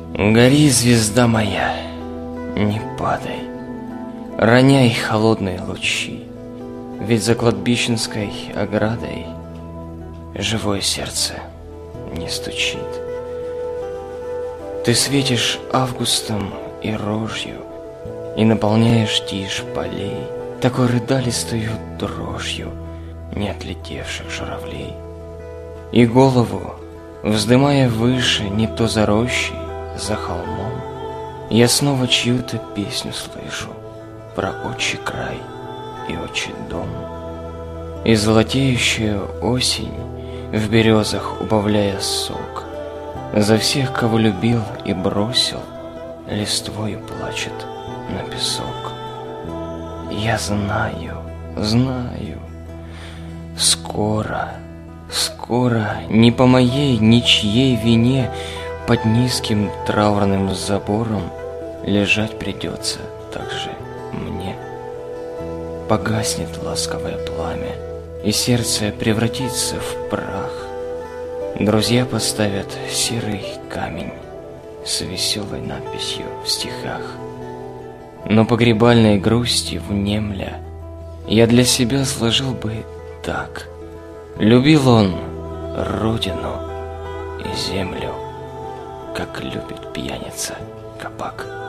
Гори, звезда моя, не падай, роняй холодные лучи, ведь за кладбищенской оградой живое сердце не стучит. Ты светишь августом и рожью, и наполняешь тишь полей такой рыдалистою дрожью не отлетевших журавлей. И голову, вздымая выше, не то за рощей, за холмом, я снова чью-то песню слышу про отчий край и отчий дом. И золотеющая осень в березах, убавляя сок, за всех, кого любил и бросил, листвою плачет на песок. Я знаю, скоро, не по моей ничьей вине под низким траурным забором лежать придется также мне. Погаснет ласковое пламя, и сердце превратится в прах. Друзья поставят серый камень с веселой надписью в стихах. Но погребальной грусти внемля я для себя сложил бы так: любил он родину и землю, как любит пьяница кабак.